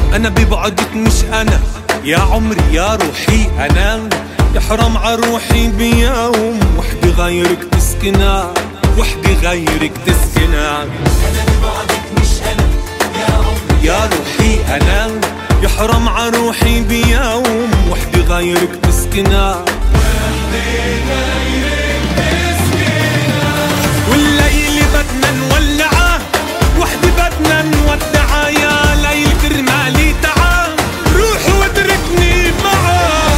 أنا ببعدك مش أنا يا عمري يا روحي أنا، يحرم عروحي بيوم وحدي غيرك تسكنها، وحدي غيرك تسكنها. أنا ببعدك مش أنا يا عمري يا روحي أنا، يحرم عروحي بيوم وحدي غيرك تسكنها، وحدي غيرك تسكنها. والليل بدنا نولعه وحدي بدنا نودعه، يا ليل كرمالي تعا روح واتركني معاه.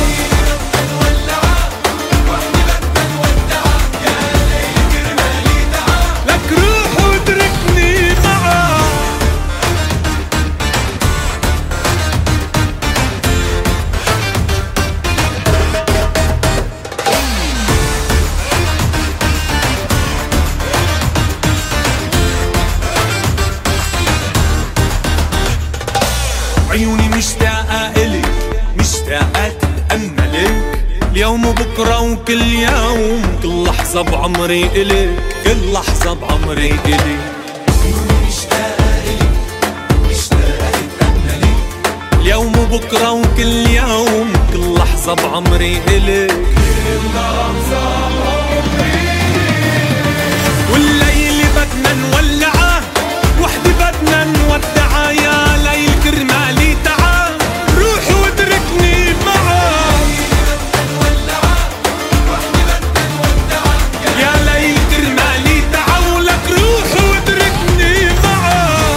وحدي بدنا نودعه يا ليل كرمالي تعا، لك روح واتركني معاه. عيوني مشتاقة إلك، مشتاقة تتأملك اليوم وبكرة وكل يوم، كل لحظة بعمري إلك، كل لحظة بعمري إلك. عيوني مشتاقة إلك، مشتاقة تتأملك اليوم وبكرة وكل يوم، كل لحظة بعمري إلك، كل لحظة بعمري. والليل بدنا نولعه وحدي بدنا نودعه، يا ليل كرمالي تعا روح واتركني معاه. يا ليل كرمالي تعا ولك روح واتركني معاه.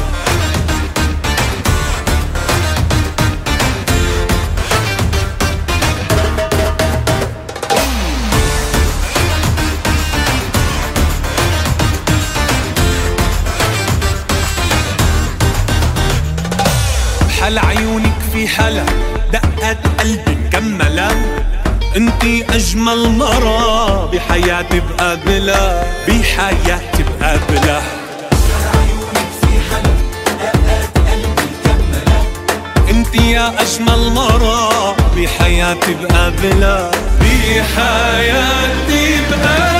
بحل عيونك في حلا دقات قلبي مكملة، انتي اجمل مرة بحياتي بقابلها، بحياتي بقابلها. عيونك في حلا دقات قلبي مكملة، انتي يا اجمل مرة بحياتي بقابلها، بحياتي بقابلها.